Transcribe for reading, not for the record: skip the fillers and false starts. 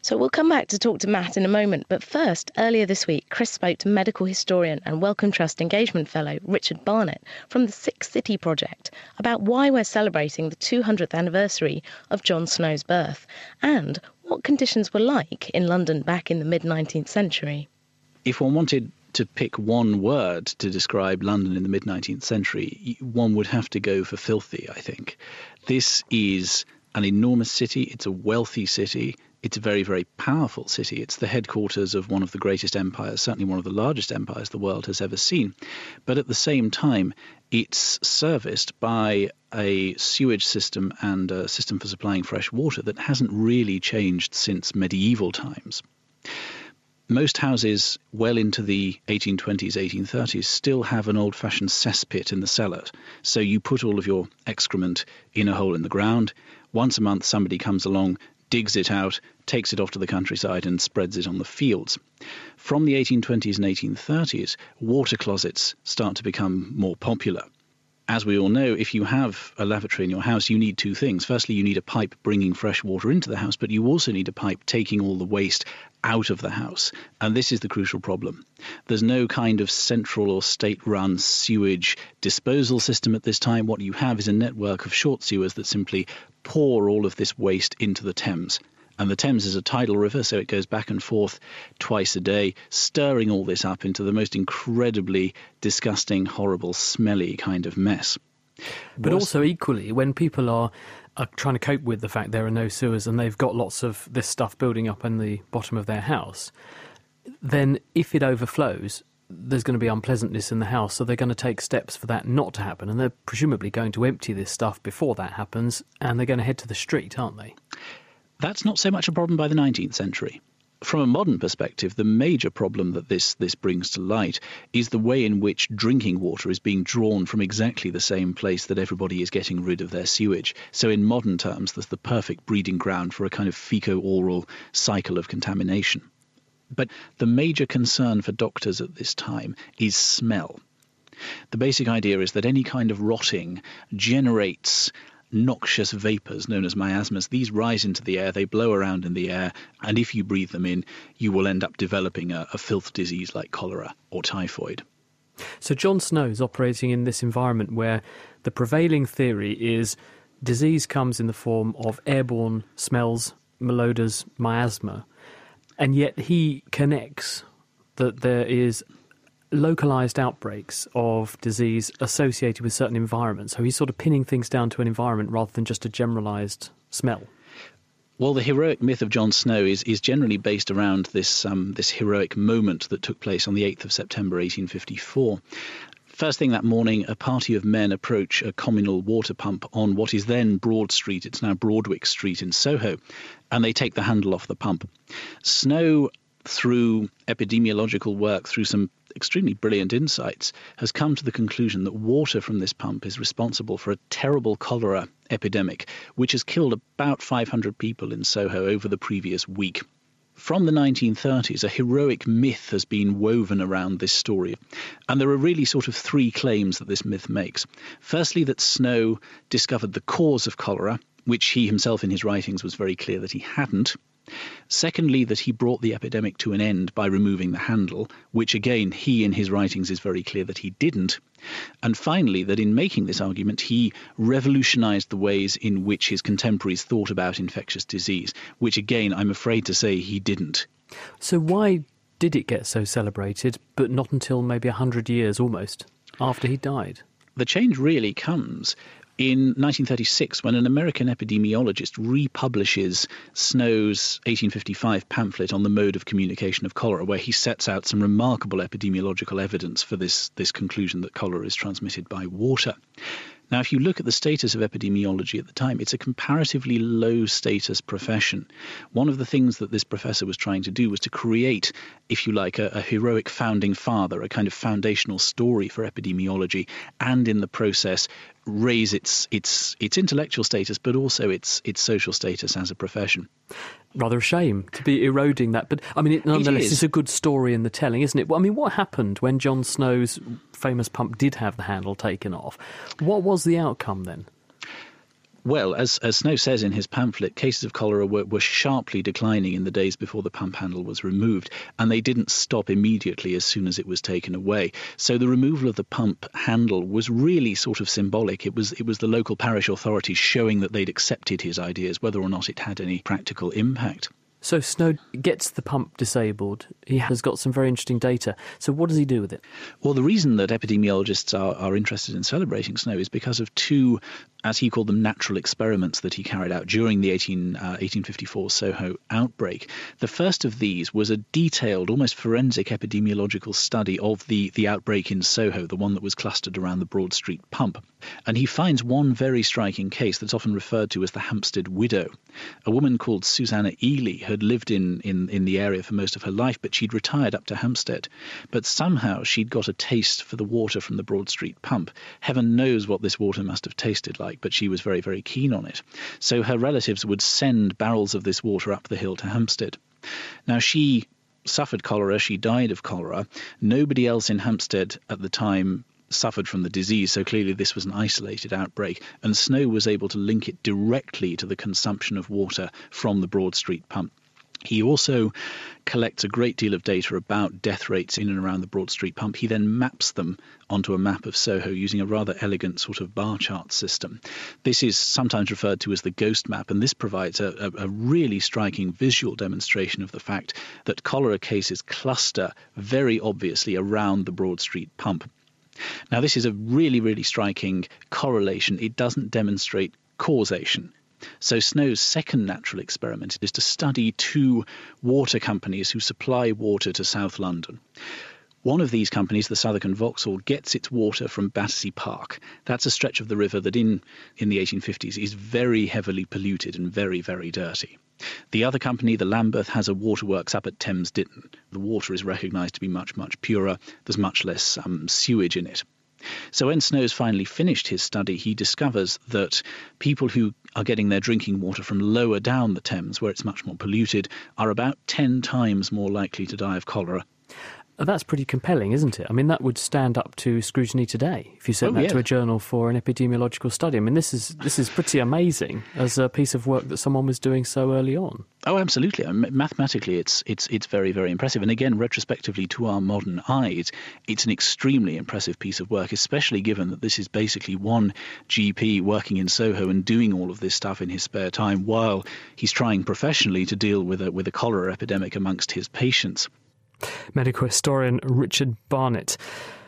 So we'll come back to talk to Matt in a moment, but first, earlier this week, Chris spoke to medical historian and Wellcome Trust Engagement Fellow Richard Barnett from the Six City Project about why we're celebrating the 200th anniversary of Jon Snow's birth and what conditions were like in London back in the mid-19th century. If one wanted to pick one word to describe London in the mid-19th century, one would have to go for filthy, I think. This is an enormous city. It's a wealthy city. It's a very, very powerful city. It's the headquarters of one of the greatest empires, certainly one of the largest empires the world has ever seen. But at the same time, it's serviced by a sewage system and a system for supplying fresh water that hasn't really changed since medieval times. Most houses well into the 1820s, 1830s still have an old-fashioned cesspit in the cellar. So you put all of your excrement in a hole in the ground. Once a month somebody comes along, digs it out, takes it off to the countryside and spreads it on the fields. From the 1820s and 1830s, water closets start to become more popular. As we all know, if you have a lavatory in your house, you need two things. Firstly, you need a pipe bringing fresh water into the house, but you also need a pipe taking all the waste out of the house. And this is the crucial problem. There's no kind of central or state-run sewage disposal system at this time. What you have is a network of short sewers that simply pour all of this waste into the Thames. And the Thames is a tidal river, so it goes back and forth twice a day, stirring all this up into the most incredibly disgusting, horrible, smelly kind of mess. But also equally, when people are trying to cope with the fact there are no sewers and they've got lots of this stuff building up in the bottom of their house, then if it overflows, there's going to be unpleasantness in the house, so they're going to take steps for that not to happen. And they're presumably going to empty this stuff before that happens, and they're going to head to the street, aren't they? That's not so much a problem by the 19th century. From a modern perspective, the major problem that this brings to light is the way in which drinking water is being drawn from exactly the same place that everybody is getting rid of their sewage. So in modern terms, there's the perfect breeding ground for a kind of feco-oral cycle of contamination. But the major concern for doctors at this time is smell. The basic idea is that any kind of rotting generates noxious vapours known as miasmas. These rise into the air, they blow around in the air, and if you breathe them in, you will end up developing a filth disease like cholera or typhoid. So Jon Snow is operating in this environment where the prevailing theory is disease comes in the form of airborne smells, malodors, miasma, and yet he connects that there is localised outbreaks of disease associated with certain environments. So he's sort of pinning things down to an environment rather than just a generalised smell. Well, the heroic myth of Jon Snow is generally based around this heroic moment that took place on the 8th of September 1854. First thing that morning, a party of men approach a communal water pump on what is then Broad Street. It's now Broadwick Street in Soho, and they take the handle off the pump. Snow, through epidemiological work, through some extremely brilliant insights, has come to the conclusion that water from this pump is responsible for a terrible cholera epidemic, which has killed about 500 people in Soho over the previous week. From the 1930s, a heroic myth has been woven around this story. And there are really sort of three claims that this myth makes. Firstly, that Snow discovered the cause of cholera, which he himself in his writings was very clear that he hadn't. Secondly, that he brought the epidemic to an end by removing the handle, which again he in his writings is very clear that he didn't. And finally, that in making this argument, he revolutionized the ways in which his contemporaries thought about infectious disease, which again, I'm afraid to say he didn't. So why did it get so celebrated, but not until maybe 100 years almost after he died? The change really comes in 1936, when an American epidemiologist republishes Snow's 1855 pamphlet on the mode of communication of cholera, where he sets out some remarkable epidemiological evidence for this conclusion that cholera is transmitted by water. Now, if you look at the status of epidemiology at the time, it's a comparatively low-status profession. One of the things that this professor was trying to do was to create, if you like, a heroic founding father, a kind of foundational story for epidemiology, and in the process raise its intellectual status, but also its social status as a profession. Rather a shame to be eroding that, but I mean, nonetheless, it's a good story in the telling, isn't it? Well, I mean, what happened when Jon Snow's famous pump did have the handle taken off? What was the outcome then? Well, as Snow says in his pamphlet, cases of cholera were sharply declining in the days before the pump handle was removed, and they didn't stop immediately as soon as it was taken away. So the removal of the pump handle was really sort of symbolic. It was the local parish authorities showing that they'd accepted his ideas, whether or not it had any practical impact. So Snow gets the pump disabled. He has got some very interesting data. So what does he do with it? Well, the reason that epidemiologists are interested in celebrating Snow is because of two, as he called them, natural experiments that he carried out during the 1854 Soho outbreak. The first of these was a detailed, almost forensic epidemiological study of the outbreak in Soho, the one that was clustered around the Broad Street pump. And he finds one very striking case that's often referred to as the Hampstead widow. A woman called Susanna Ely had lived in the area for most of her life, but she'd retired up to Hampstead. But somehow she'd got a taste for the water from the Broad Street pump. Heaven knows what this water must have tasted like, but she was very, very keen on it. So her relatives would send barrels of this water up the hill to Hampstead. Now, she suffered cholera, she died of cholera. Nobody else in Hampstead at the time suffered from the disease, so clearly this was an isolated outbreak, and Snow was able to link it directly to the consumption of water from the Broad Street pump. He also collects a great deal of data about death rates in and around the Broad Street pump. He then maps them onto a map of Soho using a rather elegant sort of bar chart system. This is sometimes referred to as the ghost map, and this provides a really striking visual demonstration of the fact that cholera cases cluster very obviously around the Broad Street pump. Now, this is a really, really striking correlation. It doesn't demonstrate causation. So Snow's second natural experiment is to study two water companies who supply water to South London. One of these companies, the Southwark and Vauxhall, gets its water from Battersea Park. That's a stretch of the river that in the 1850s is very heavily polluted and very, very dirty. The other company, the Lambeth, has a waterworks up at Thames Ditton. The water is recognised to be much, much purer. There's much less sewage in it. So when Snow's finally finished his study, he discovers that people who are getting their drinking water from lower down the Thames, where it's much more polluted, are about 10 times more likely to die of cholera. That's pretty compelling, isn't it? I mean, that would stand up to scrutiny today if you sent that to a journal for an epidemiological study. I mean, this is pretty amazing as a piece of work that someone was doing so early on. Oh, absolutely. Mathematically, it's very, very impressive. And again, retrospectively, to our modern eyes, it's an extremely impressive piece of work, especially given that this is basically one GP working in Soho and doing all of this stuff in his spare time while he's trying professionally to deal with a cholera epidemic amongst his patients. Medical historian Richard Barnett.